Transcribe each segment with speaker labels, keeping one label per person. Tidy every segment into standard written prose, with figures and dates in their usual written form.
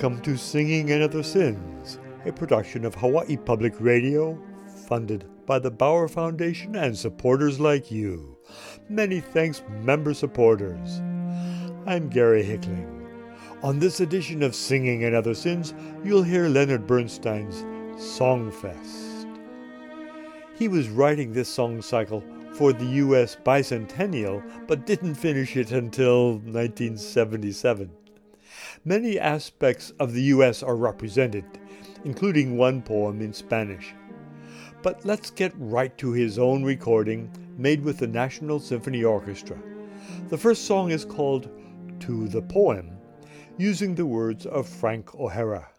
Speaker 1: Welcome to Singing and Other Sins, a production of Hawaii Public Radio, funded by the Bauer Foundation and supporters like you. Many thanks, member supporters. I'm Gary Hickling. On this edition of Singing and Other Sins, you'll hear Leonard Bernstein's Songfest. He was writing this song cycle for the U.S. bicentennial, but didn't finish it until 1977. Many aspects of the U.S. are represented, including one poem in Spanish. But let's get right to his own recording, made with the National Symphony Orchestra. The first song is called To the Poem, using the words of Frank O'Hara.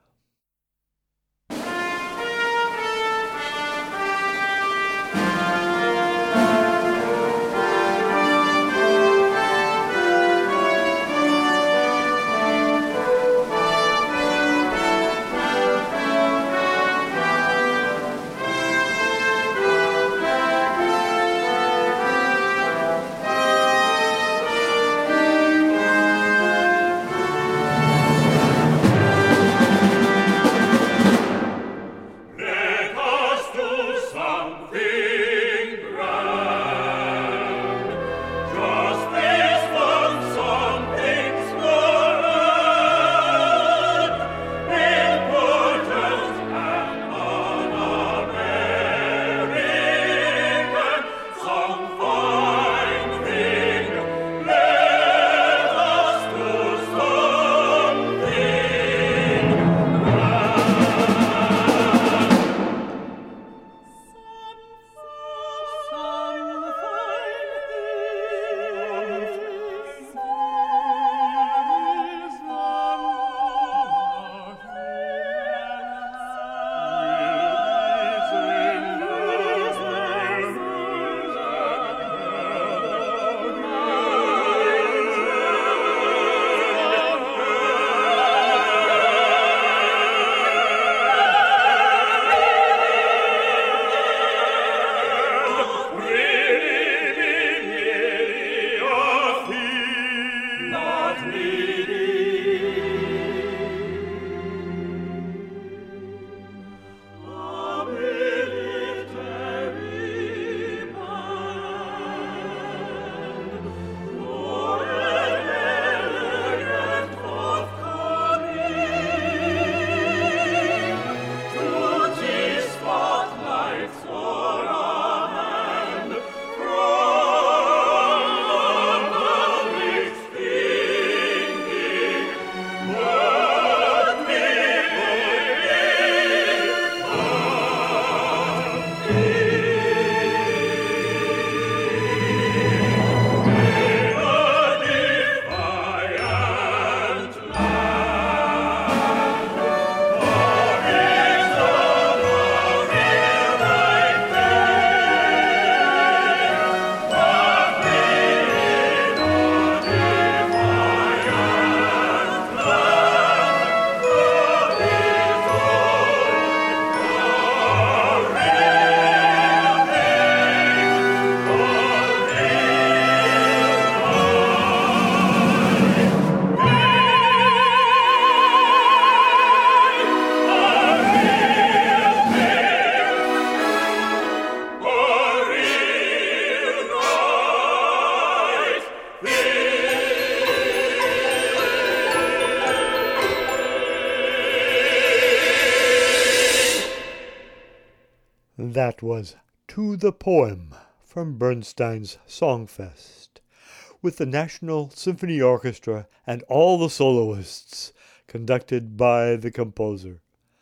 Speaker 1: That was To the Poem from Bernstein's Songfest, with the National Symphony Orchestra and all the soloists, conducted by the composer.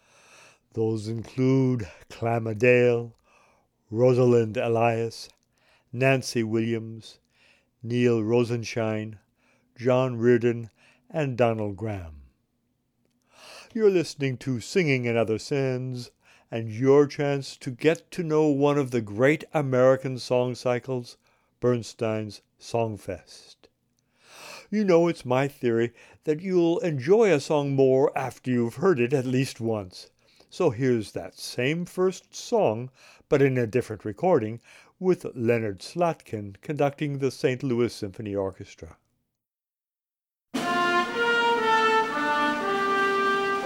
Speaker 1: Those include Clamma Dale, Rosalind Elias, Nancy Williams, Neil Rosenshine, John Reardon, and Donald Graham. You're listening to Singing and Other Sins, and your chance to get to know one of the great American song cycles, Bernstein's Songfest. You know it's my theory that you'll enjoy a song more after you've heard it at least once. So here's that same first song, but in a different recording, with Leonard Slatkin conducting the St. Louis Symphony Orchestra.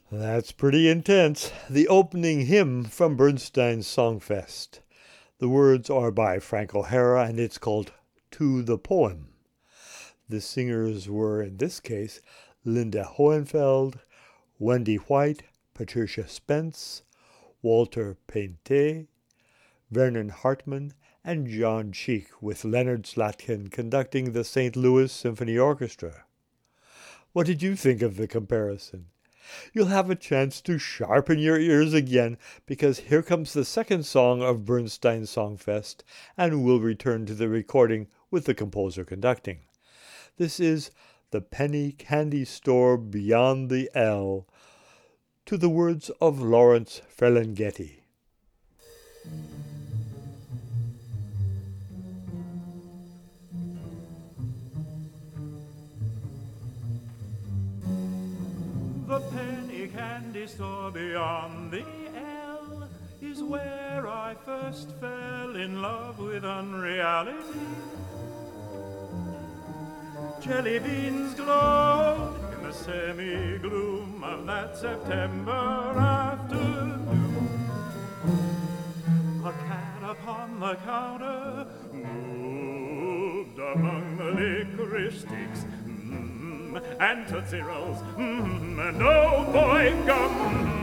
Speaker 1: That's pretty intense. The opening hymn from Bernstein's Songfest. The words are by Frank O'Hara, and it's called To the Poem. The singers were, in this case, Linda Hohenfeld, Wendy White, Patricia Spence, Walter Painté, Vernon Hartman, and John Cheek, with Leonard Slatkin conducting the St. Louis Symphony Orchestra. What did you think of the comparison? You'll have a chance to sharpen your ears again, because here comes the second song of Bernstein's Songfest, and we'll return to the recording with the composer conducting. This is The Penny Candy Store Beyond the L, to the words of Lawrence Ferlinghetti.
Speaker 2: The penny candy store beyond the L is where I first fell in love with unreality. Jelly beans glowed in the semi-gloom of that September afternoon. A cat upon the counter moved among the licorice sticks, and Tootsie Rolls, and oh boy gum.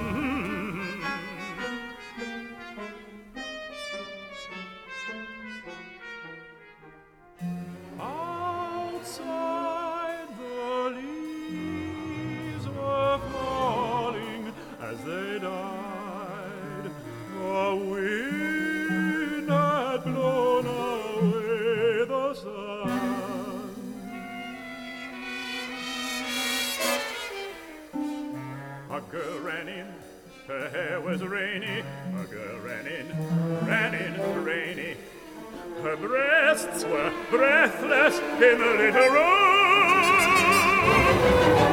Speaker 2: Outside the leaves were falling as they died. The wind had blown away the sun. A girl ran in, her hair was rainy. A girl ran in, rainy. Her breasts were breathless in the little room.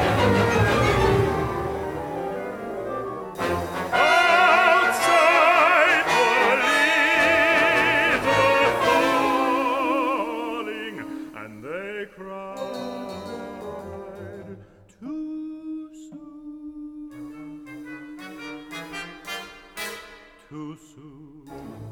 Speaker 2: Outside the leaves were falling, and they cried too soon. Too soon.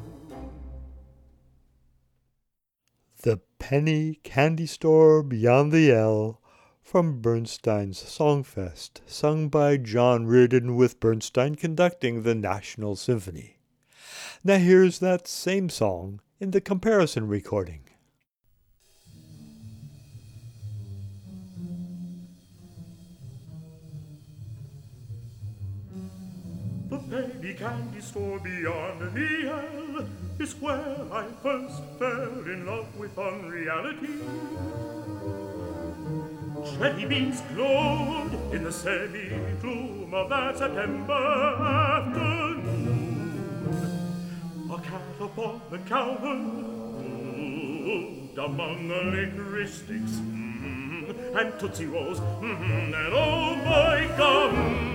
Speaker 1: The Penny Candy Store Beyond the L, from Bernstein's Songfest, sung by John Reardon with Bernstein conducting the National Symphony. Now here's that same song in the comparison recording.
Speaker 2: The penny candy store beyond the L is where I first fell in love with unreality. Jelly beans glowed in the semi-gloom of that September afternoon. A cat upon the counter moved among the licorice sticks, and Tootsie Rolls, and oh my gum.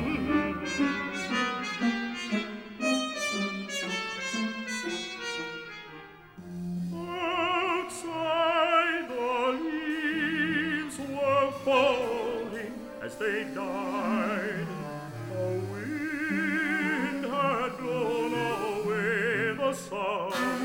Speaker 2: As they died, the wind had blown away the sun.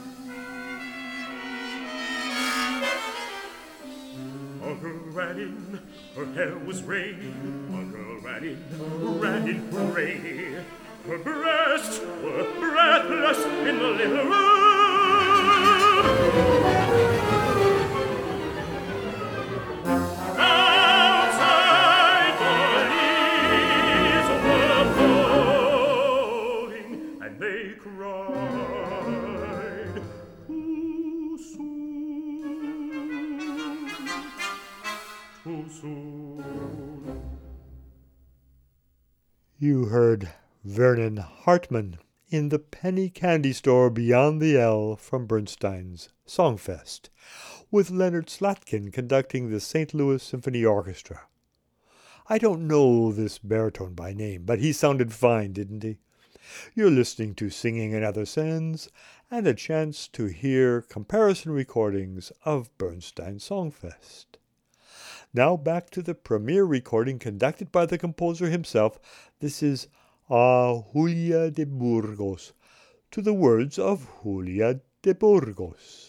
Speaker 2: A girl ran in, her hair was rainy. A girl ran in, rainy. Her breasts were breathless in the little room. They cried too soon, too soon.
Speaker 1: You heard Vernon Hartman in The Penny Candy Store Beyond the L from Bernstein's Songfest, with Leonard Slatkin conducting the St. Louis Symphony Orchestra. I don't know this baritone by name, but he sounded fine, didn't he? You're listening to Singing in Other Sands, and a chance to hear comparison recordings of Bernstein Songfest. Now back to the premiere recording conducted by the composer himself. This is A Julia de Burgos, to the words of Julia de Burgos.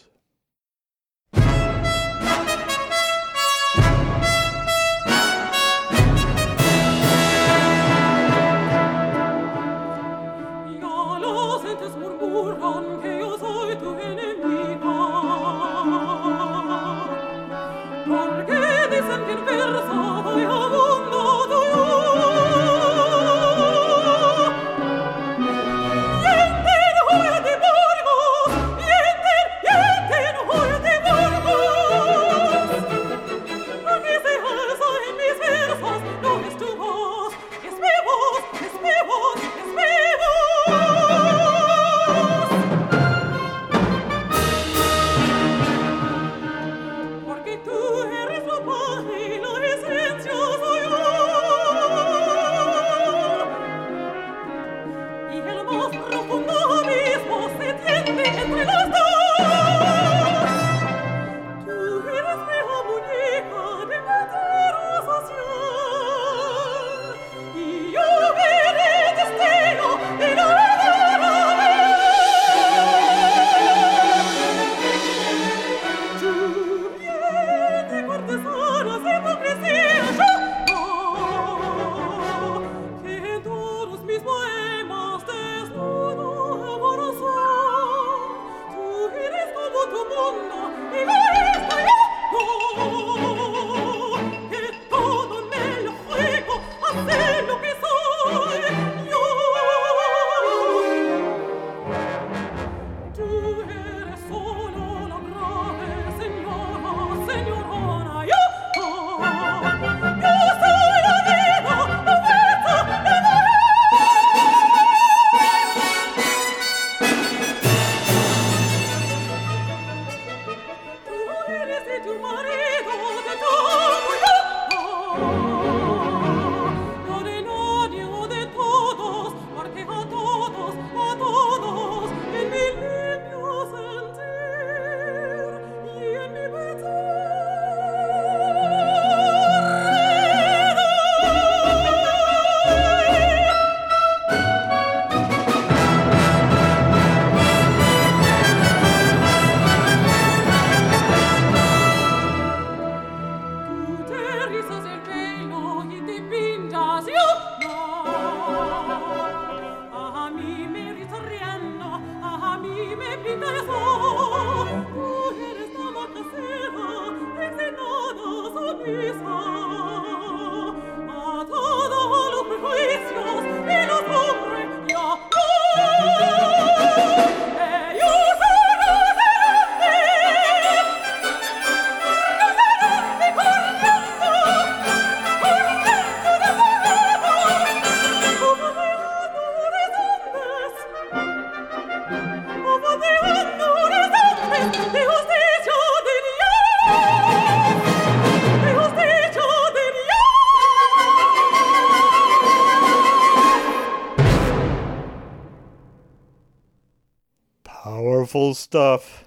Speaker 1: Powerful stuff.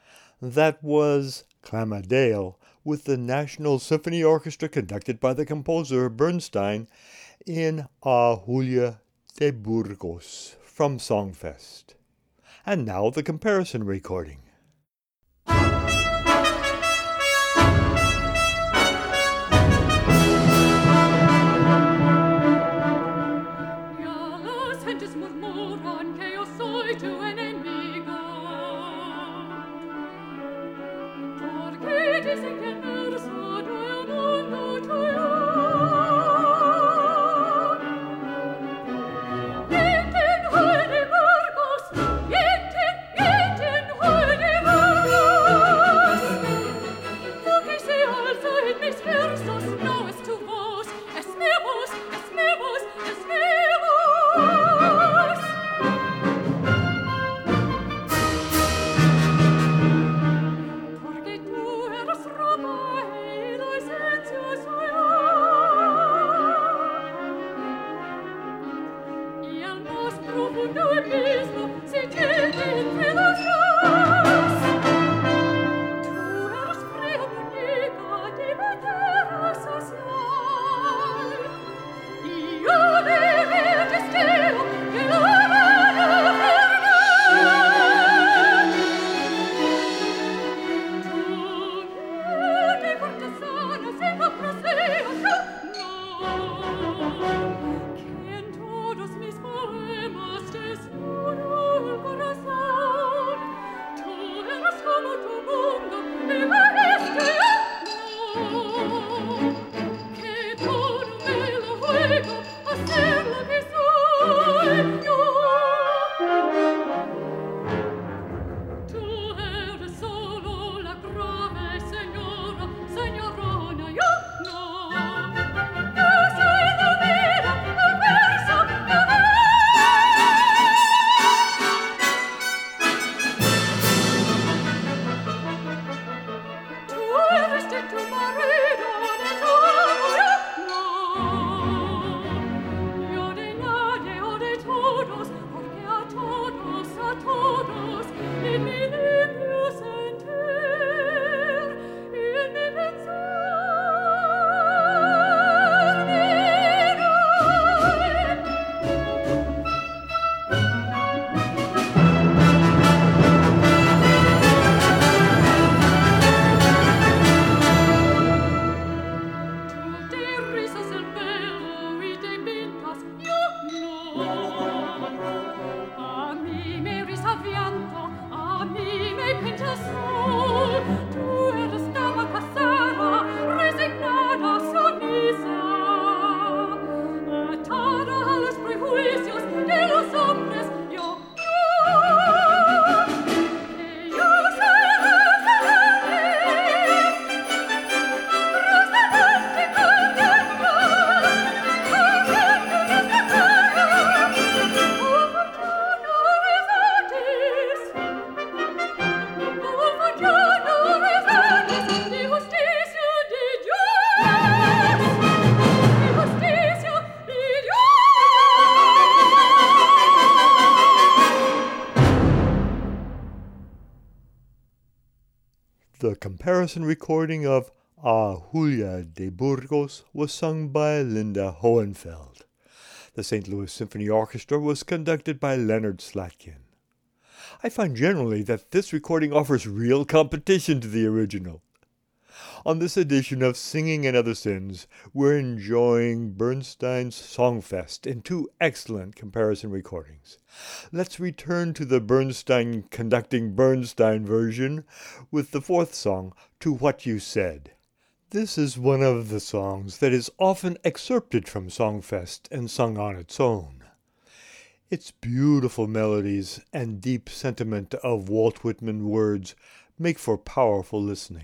Speaker 1: That was Clamadale with the National Symphony Orchestra conducted by the composer Bernstein in A Julia de Burgos from Songfest. And now the comparison recording.
Speaker 3: A mi me risavianto, a mi me pinta sol, tu eres dama casada, resignada, sumisa, atada a los prejuicios de los hombres, yo, que yo soy Rosalante contento,
Speaker 1: The comparison recording of A Julia de Burgos was sung by Linda Hohenfeld. The St. Louis Symphony Orchestra was conducted by Leonard Slatkin. I find generally that this recording offers real competition to the original. On this edition of Singing and Other Sins, we're enjoying Bernstein's Songfest in two excellent comparison recordings. Let's return to the Bernstein conducting Bernstein version with the fourth song, To What You Said. This is one of the songs that is often excerpted from Songfest and sung on its own. Its beautiful melodies and deep sentiment of Walt Whitman words make for powerful listening.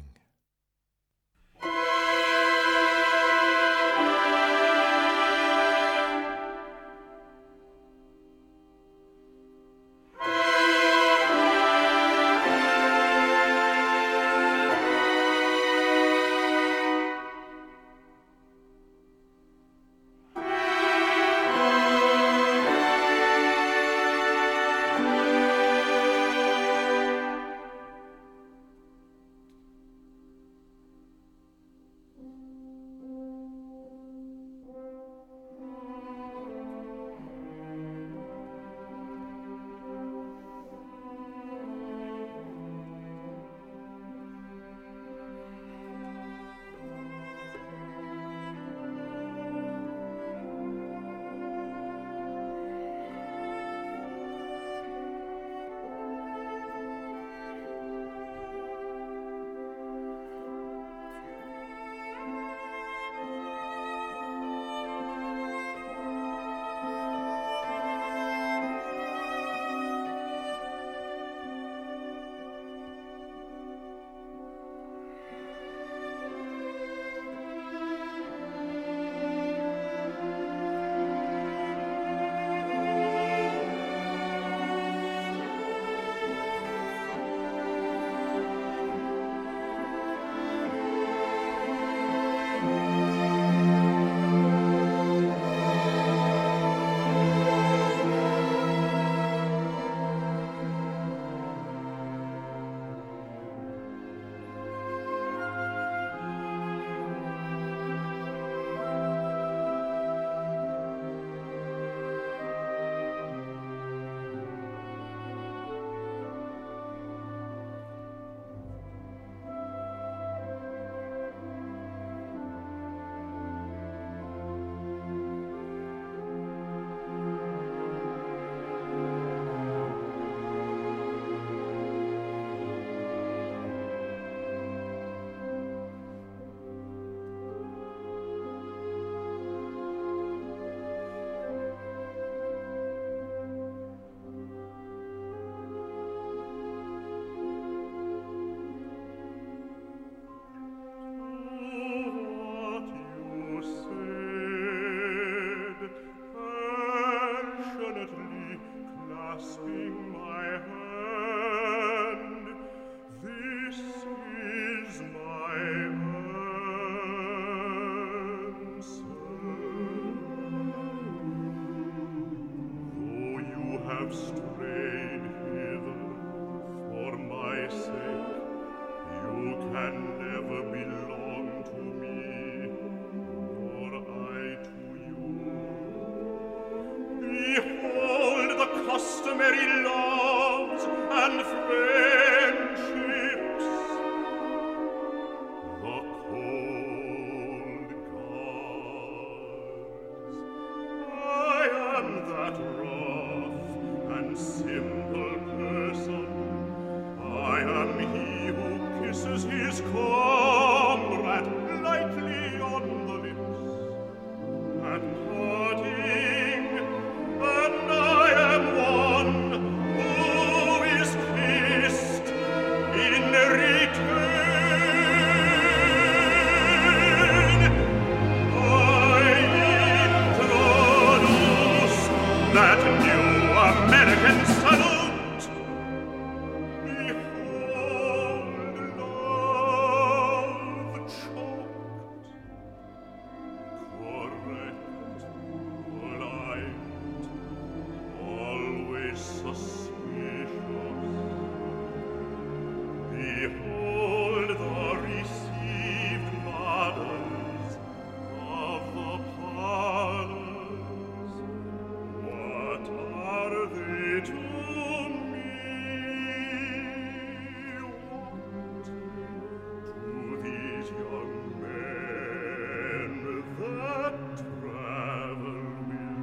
Speaker 2: customary loves and friendships, the cold gods. I am that and simple person. I am he who kisses his comrade lightly on the lips at parting, and I am one who is kissed in return. I introduce that new American salute. Behold, love choked, correct, polite, always suspicious. Behold the received models of the parlors. What are they to me? What to these young men that travel with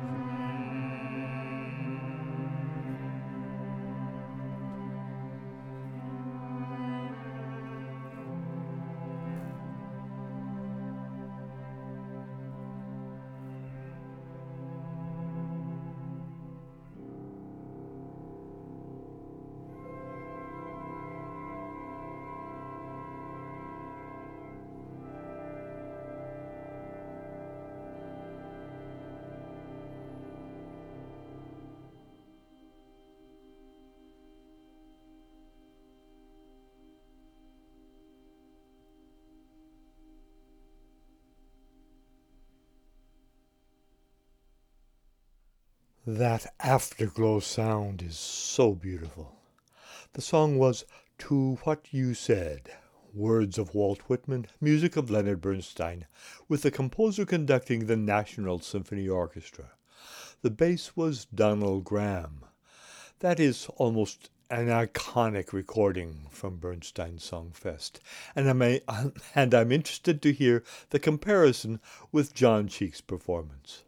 Speaker 1: That afterglow sound is so beautiful. The song was To What You Said, words of Walt Whitman, music of Leonard Bernstein, with the composer conducting the National Symphony Orchestra. The bass was Donald Graham. That is almost an iconic recording from Bernstein's Songfest, and I'm interested to hear the comparison with John Cheek's performance.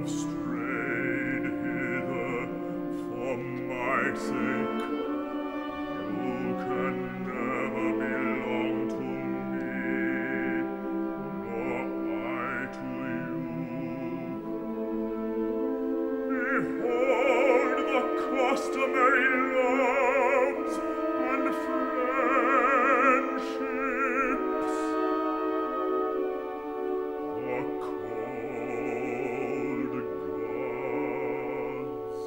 Speaker 2: strayed hither for my sake. You can never belong to me, nor I to you. Behold the customary loves and friendships, the cold gods.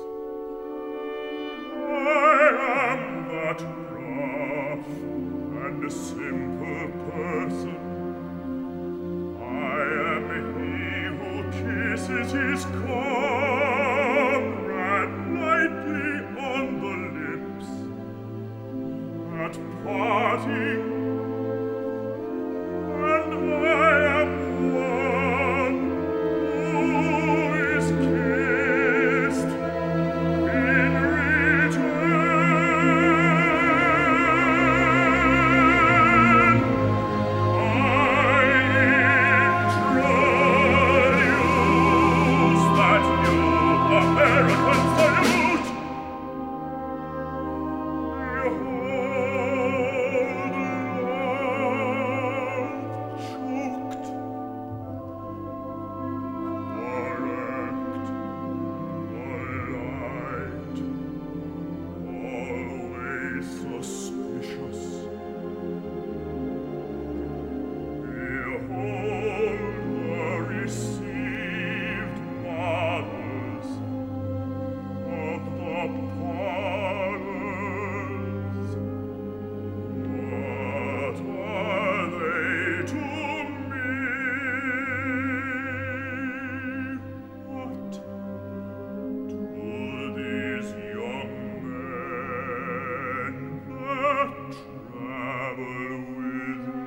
Speaker 2: I am that rough and simple person. I am he who kisses his comrade lightly on the lips at parting, and I am one who is kissed in return. I introduce that new American salute. Behold, love choked, correct, polite, always suspicious. Behold the received mothers of the parlors. What are they to me? What to these young men that travel with me?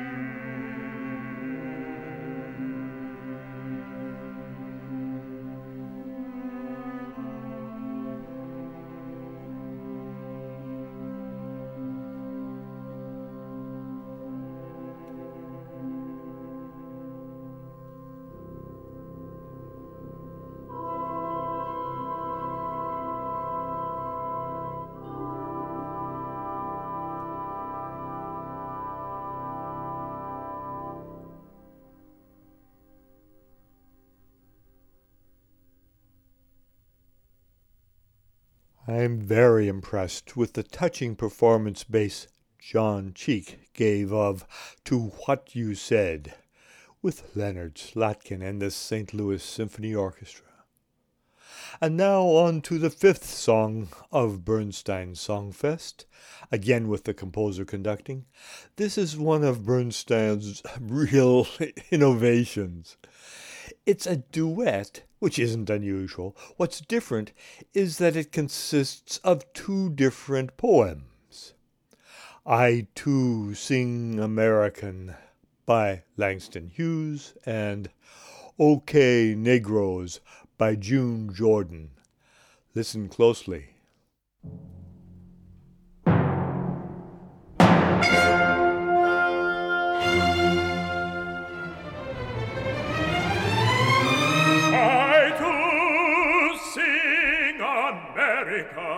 Speaker 1: I'm very impressed with the touching performance bass John Cheek gave of To What You Said with Leonard Slatkin and the St. Louis Symphony Orchestra. And now on to the fifth song of Bernstein's Songfest, again with the composer conducting. This is one of Bernstein's real innovations. It's a duet, which isn't unusual. What's different is that it consists of two different poems. I Too Sing American by Langston Hughes and OK Negroes by June Jordan. Listen closely.
Speaker 2: I too sing America.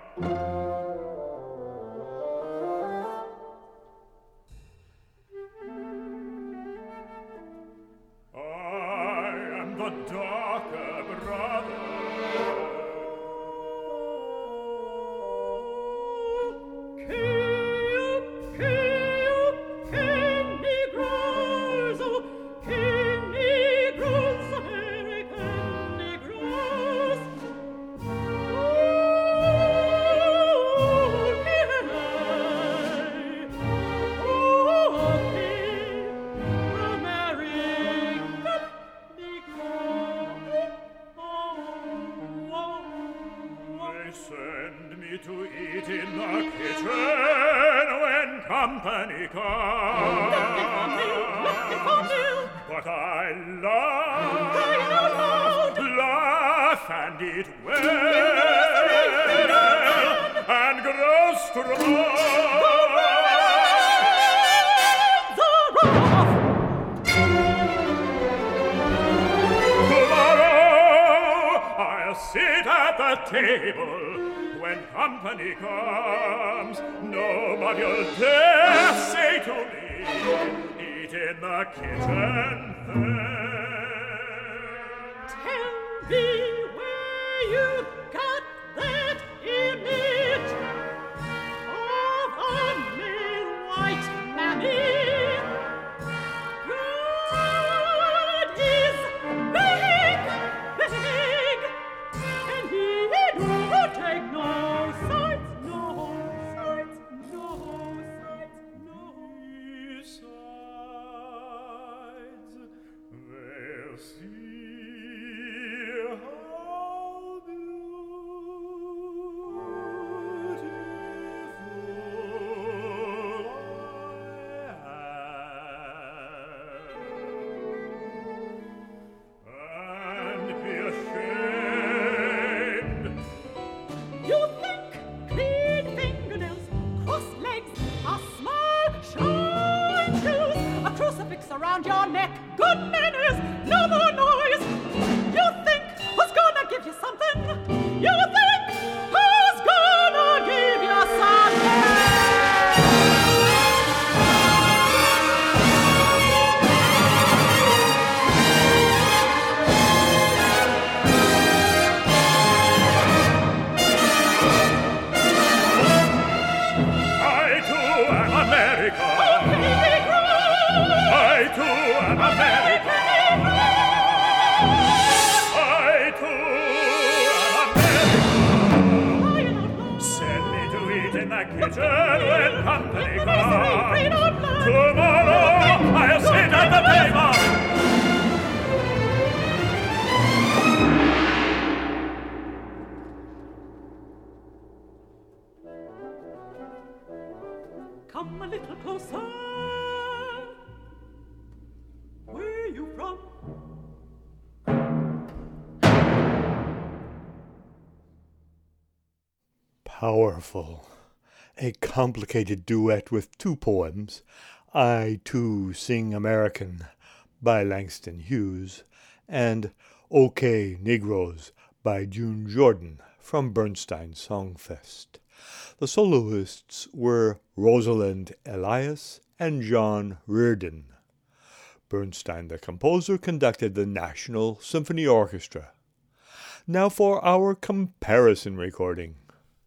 Speaker 2: I am the darker brother. Send me to eat in the kitchen when company comes. But I laugh and eat well and grow strong. Tomorrow I'll sit at the table when company comes. Nobody'll dare say to me, eat in the kitchen there.
Speaker 3: Tell me where you got that image of a milk-white mammy. God is big, big, and he don't take no sides, no sides, no sides, no.
Speaker 2: Besides, they'll see how beautiful I am, and be ashamed.
Speaker 3: You think clean fingernails, crossed legs, a small shine shoes, a crucifix around your neck, good manners, no more noise. You think who's gonna give you something? You think who's gonna give you something?
Speaker 2: I too am America. I too am America. I too am America. Send me to eat in the kitchen when company comes. Tomorrow I'll sit at the table.
Speaker 3: Come a little closer. Where you from?
Speaker 1: Powerful. A complicated duet with two poems, I Too Sing American by Langston Hughes, and OK Negroes by June Jordan from Bernstein's Songfest. The soloists were Rosalind Elias and John Reardon. Bernstein, the composer, conducted the National Symphony Orchestra. Now for our comparison recording.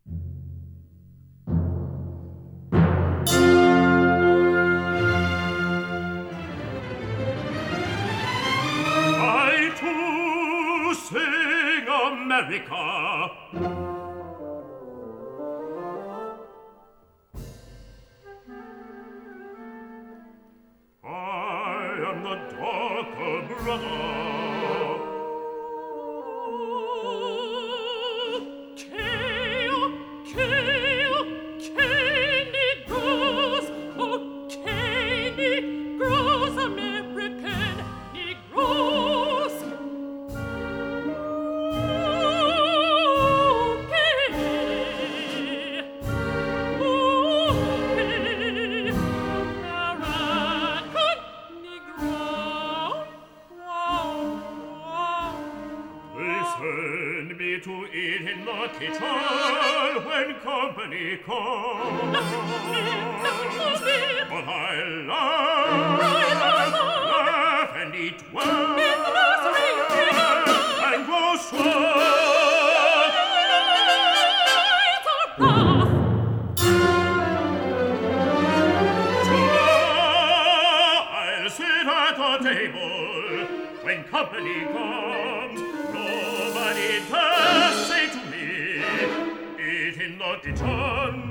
Speaker 2: I too sing America. I am the darker brother.
Speaker 3: American Negroes.
Speaker 2: Send me to eat in the kitchen when company comes. But I laugh and eat well and grow strong. I'll sit at the table when company comes. Nobody dares say to me, eat in the kitchen.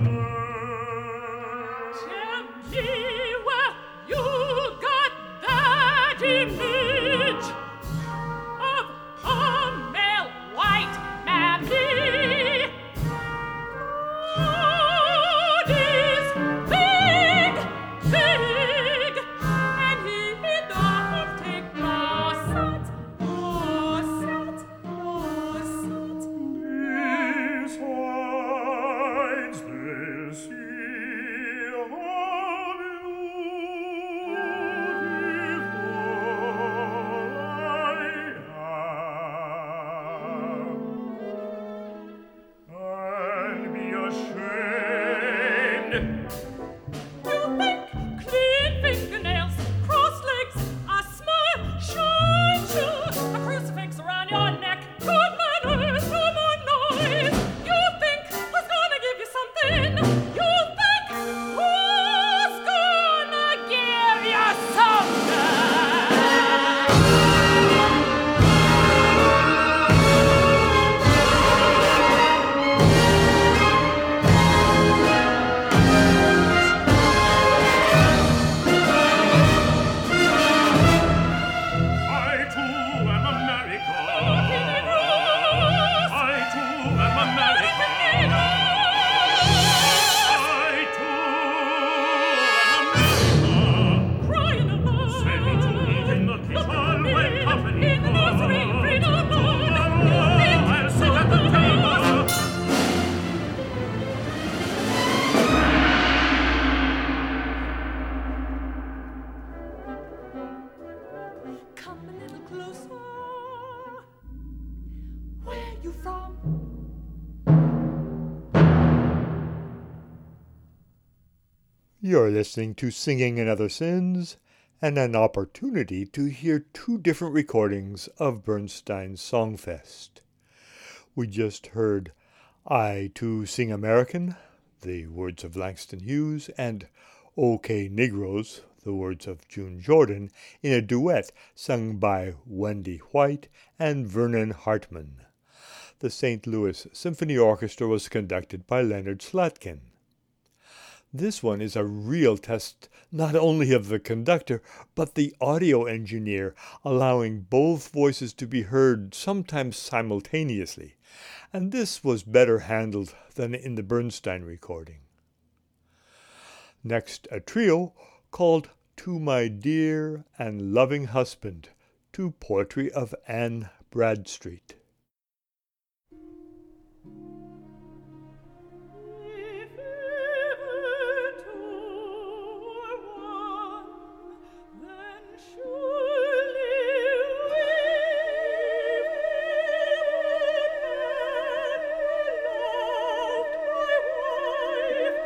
Speaker 3: Tell me where you got that image of a male white mammy. God is big, big, and he don't take no sides, no sides, no sides.
Speaker 2: Besides,
Speaker 3: You think clean fingernails, crossed legs, a smile, shine shoes, a crucifix around your neck, good manners, no more noise. You think who's gonna give you something? You think who's gonna give you something?
Speaker 2: I too am America. I too am America. I too am America.
Speaker 3: Crying alone.
Speaker 2: Send me to eat in the kitchen when company
Speaker 3: In the nursery,
Speaker 2: comes.
Speaker 3: read alone.
Speaker 2: Tomorrow I'll sit at the table.
Speaker 3: Come a little closer. Where you from?
Speaker 1: You're listening to Singing and Other Sins, and an opportunity to hear two different recordings of Bernstein's Songfest. We just heard I Too Sing American, the words of Langston Hughes, and OK Negroes, the words of June Jordan, in a duet sung by Wendy White and Vernon Hartman. The St. Louis Symphony Orchestra was conducted by Leonard Slatkin. This one is a real test not only of the conductor, but the audio engineer, allowing both voices to be heard sometimes simultaneously, and this was better handled than in the Bernstein recording. Next, a trio called To My Dear and Loving Husband, to poetry of Anne Bradstreet.
Speaker 3: If ever two were one, then surely we loved my wife.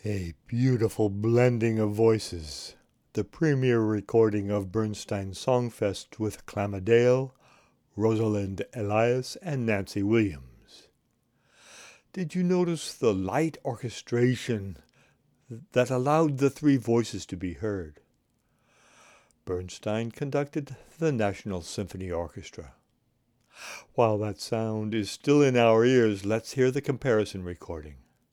Speaker 1: A beautiful blending of voices. The premiere recording of Bernstein's Songfest with Clamma Dale, Rosalind Elias, and Nancy Williams. Did you notice the light orchestration that allowed the three voices to be heard? Bernstein conducted the National Symphony Orchestra. While that sound is still in our ears, let's hear the comparison recording.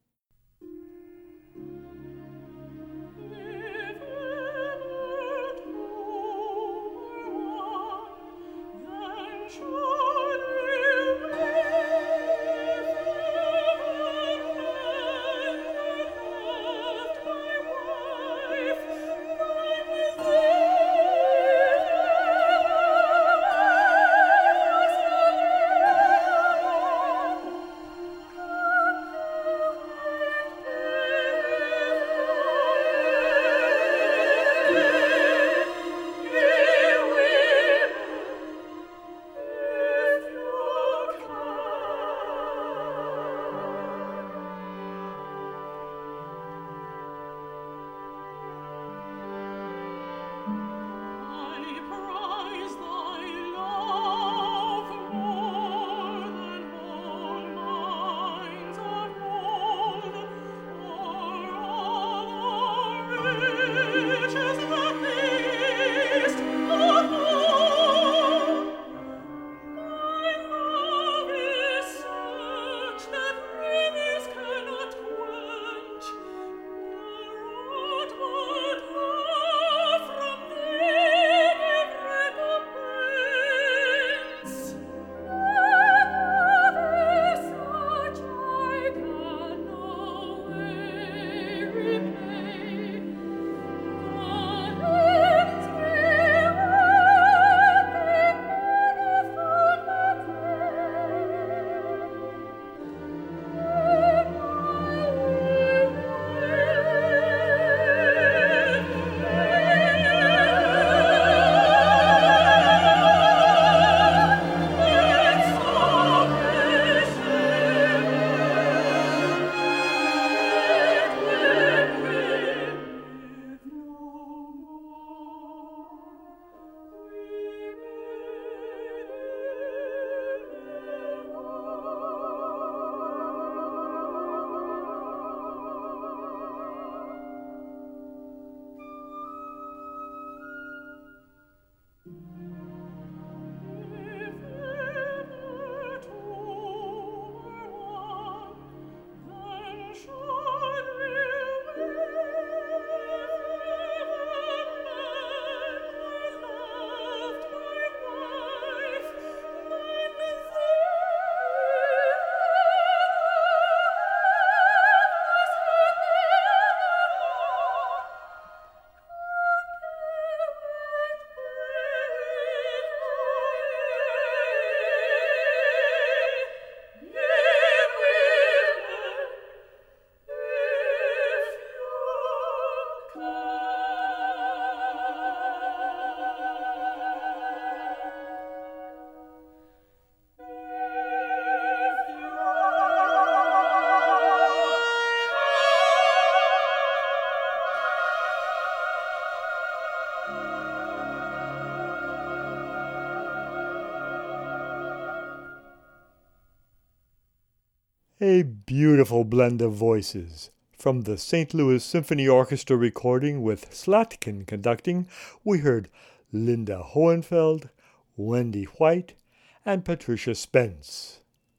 Speaker 1: A beautiful blend of voices. From the St. Louis Symphony Orchestra recording with Slatkin conducting, we heard Linda Hohenfeld, Wendy White, and Patricia Spence.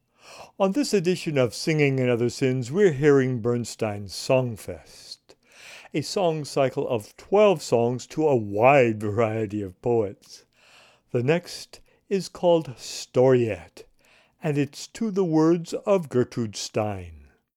Speaker 1: On this edition of Singing and Other Sins, we're hearing Bernstein's Songfest, a song cycle of 12 songs to a wide variety of poets. The next is called Storiette, and it's to the words of Gertrude Stein.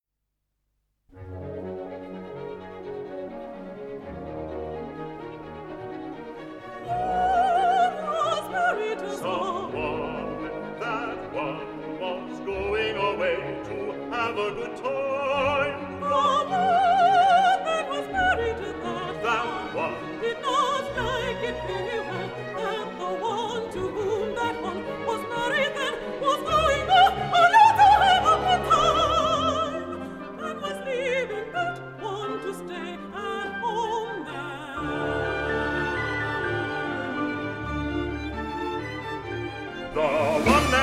Speaker 2: A good time.
Speaker 3: The one that was married to
Speaker 2: That one
Speaker 3: did not like it very well, that the one to whom that one was married then was going off to have a good time, and was leaving that one to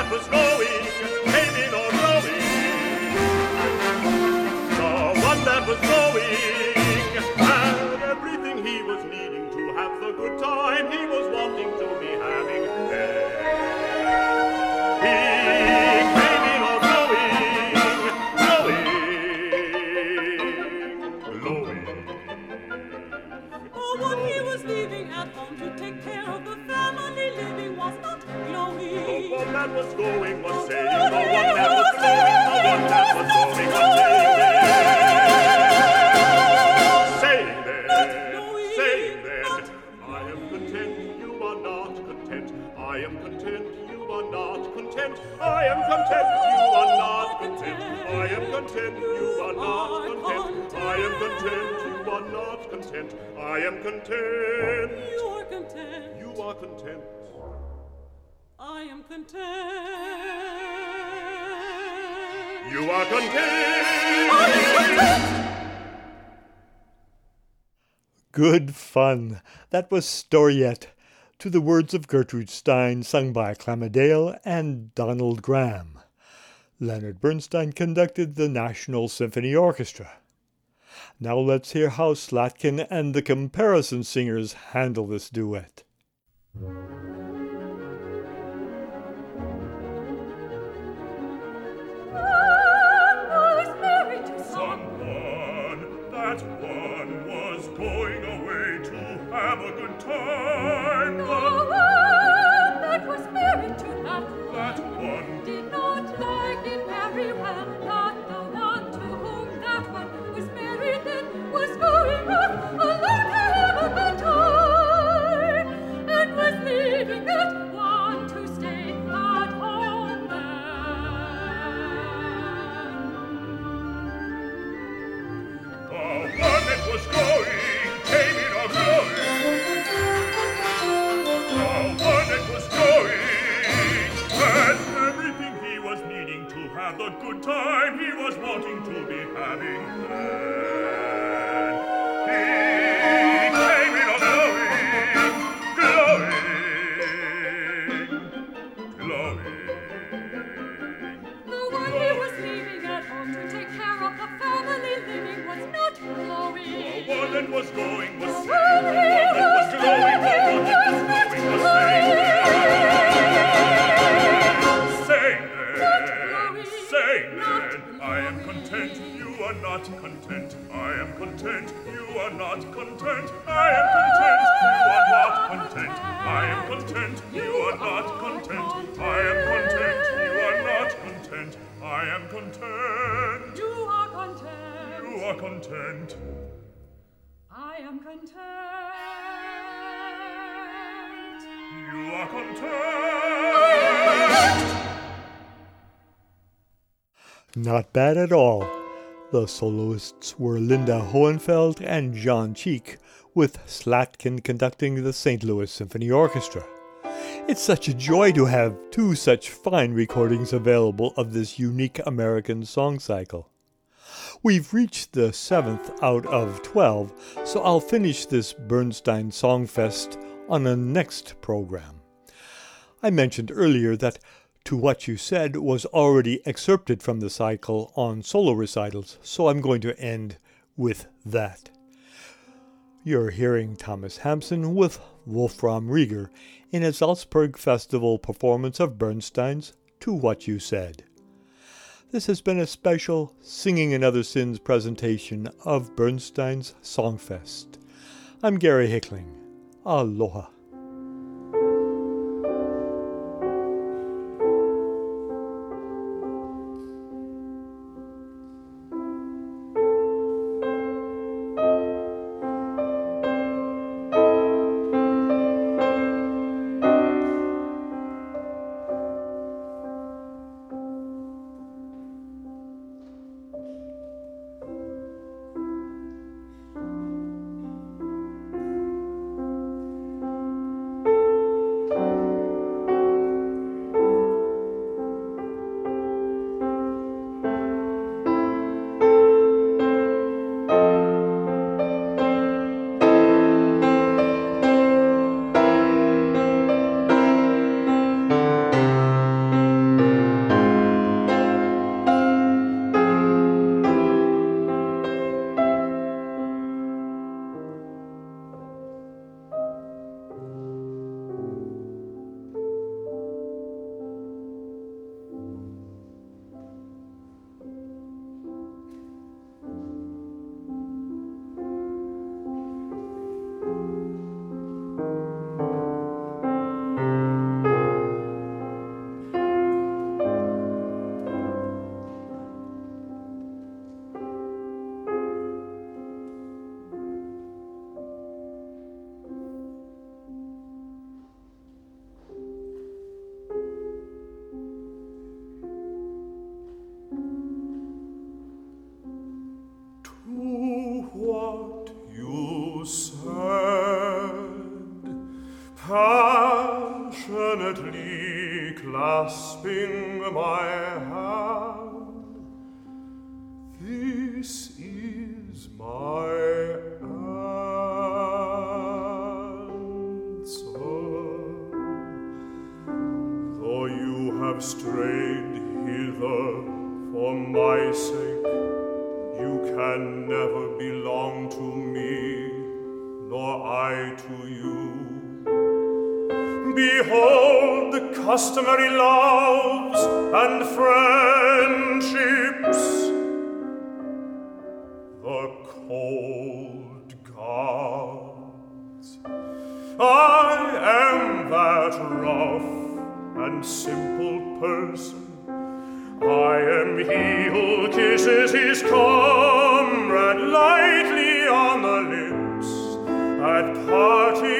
Speaker 2: that was going came in all glowing. The one that was going had everything he was needing to have the good time he was wanting to be having. He came in all glowing.
Speaker 3: The one he was leaving at home to take care of the family living was not glowing.
Speaker 2: The one that was going was saying, the one that was going, the one that was going was saying then, I am content, you are not content. I am content, you are not content. I am content, you are not content. I am content, you are not content. I am content, you are not content. I am content.
Speaker 3: You are content.
Speaker 2: You are content.
Speaker 3: I am content.
Speaker 2: You are content.
Speaker 1: Good fun. That was Storiette, to the words of Gertrude Stein, sung by Clem Dale and Donald Graham. Leonard Bernstein conducted the National Symphony Orchestra. Now let's hear how Slatkin and the Comparison Singers handle this duet.
Speaker 2: Someone, that one was going away to have a good time.
Speaker 3: The one that was married to
Speaker 2: That one
Speaker 3: did not like it very well. Not the one to whom that one was married then was going off alone to have a good time, and was leaving that one to stay at home then.
Speaker 2: The one that was going came in a glowing. The one that was going had everything he was needing to have the good time he was wanting to be having then. He came in a glowing, glowing.
Speaker 3: The one he was leaving at home to take care of the family living was not glowing.
Speaker 2: The one that was going was
Speaker 3: The
Speaker 2: saying,
Speaker 3: one
Speaker 2: the
Speaker 3: he
Speaker 2: one that was
Speaker 3: was
Speaker 2: glowing, the one that was glowing was saying, saying then, I am content, you are not content. I am content, you are not content. I am content, you are not content. I am content, you are not content. I am content, you are not content. I am content.
Speaker 3: You are content.
Speaker 2: You are content.
Speaker 3: I am content.
Speaker 2: You are content.
Speaker 1: Not bad at all. The soloists were Linda Hohenfeld and John Cheek, with Slatkin conducting the St. Louis Symphony Orchestra. It's such a joy to have two such fine recordings available of this unique American song cycle. We've reached the 7th out of 12, so I'll finish this Bernstein Songfest on a next program. I mentioned earlier that To What You Said was already excerpted from the cycle on solo recitals, so I'm going to end with that. You're hearing Thomas Hampson with Wolfram Rieger in a Salzburg Festival performance of Bernstein's To What You Said. This has been a special Singing in Other Sins presentation of Bernstein's Songfest. I'm Gary Hickling. Aloha.
Speaker 2: affectionately clasping my hand. This is my answer. Though you have strayed hither for my sake, you can never belong to me, nor I to you. Behold the customary loves and friendships, the cold gods. I am that rough and simple person. I am he who kisses his comrade lightly on the lips at parting.